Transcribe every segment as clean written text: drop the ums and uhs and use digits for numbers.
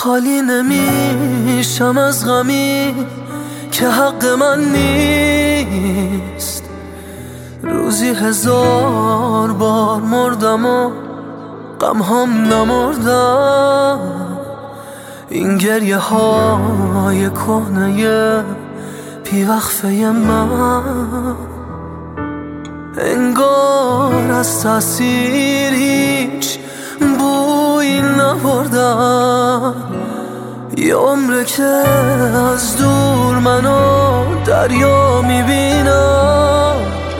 خالی نمیشم از غمی که حق من نیست. روزی 1000 بار مردم و غمهام نمردم. این گریه های کهنه بیوقفه من انگار از تأثیر هیچ بویی نبردم. یه عمره که از دور منو دریا میبینم،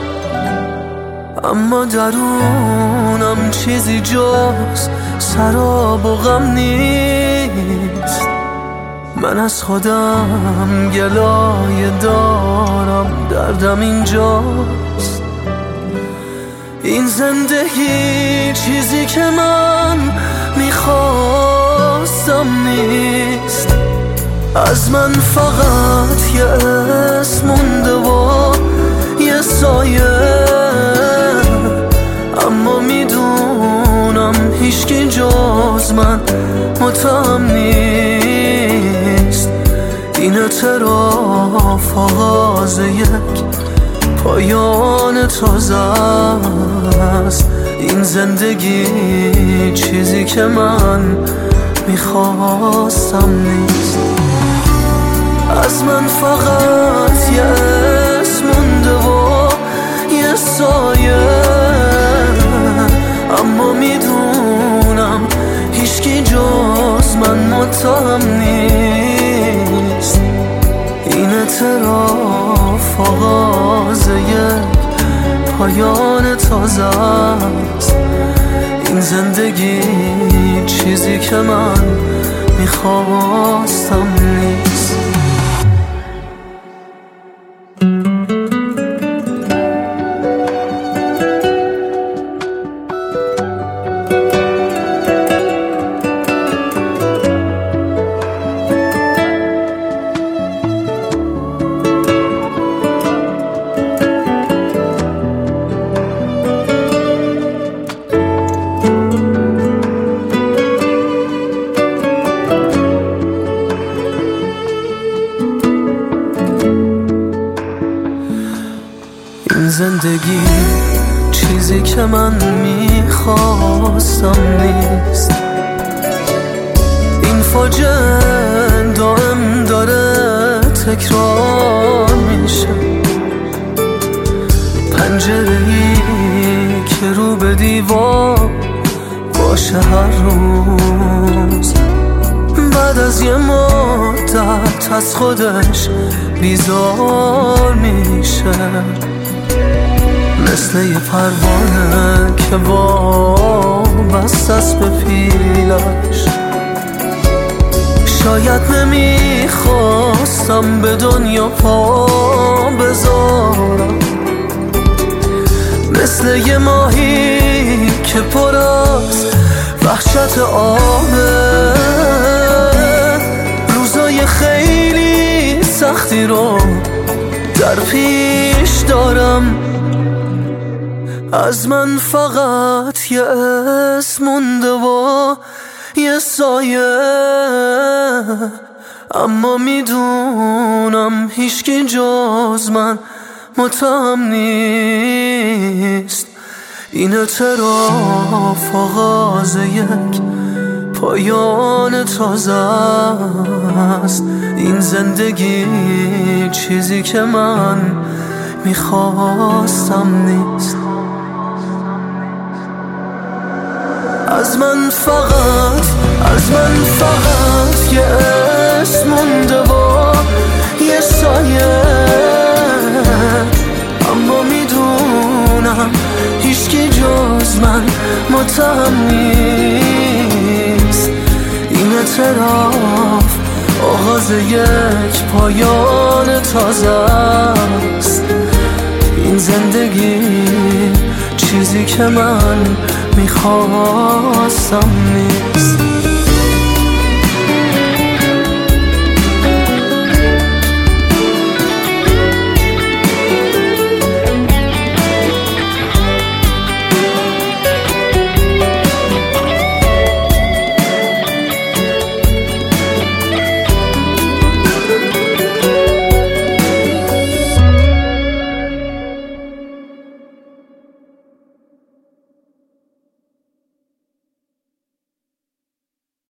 اما درونم چیزی جز سراب و غم نیست. من از خودم گلایه دارم، دردم اینجاست. این زندگی چیزی که من میخواستم نیست. از من فقط یه اسم مونده و یه سایه، اما میدونم هیچکی جز من متهم نیست. این اعتراف آغاز یک پایان تازه است. این زندگی چیزی که من میخواستم نیست. از من فقط یه اسم مونده و یه سایه، اما میدونم هیچکی جز من متهم نیست. این اعتراف آغاز یک پایان تازه است. این زندگی چیزی که من میخواستم نیست. این زندگی چیزی که من میخواستم نیست. این فاجعه دائم داره تکرار میشه. پنجره‌ای که رو به دیوار باشه هر روز، بعد از یه مدت از خودش بیزار میشه. مثل یه پروانه که وابسته است به پیلش. شاید نمیخواستم به دنیا پا بذارم، مثل یه ماهی که پر از وحشت آبه. روزای خیلی سختی رو در پیش دارم. از من فقط یه اسم مونده و یه سایه، اما میدونم هیچکی جز من متهم نیست. این اعتراف آغاز یک پایان تازه است. این زندگی چیزی که من میخواستم نیست. از من فقط یه اسم مونده و یه سایه، اما میدونم هیچکی جز من متهم نیست. این اعتراف آغاز یک پایان تازه است. این زندگی چیزی که من میخواستم نیست.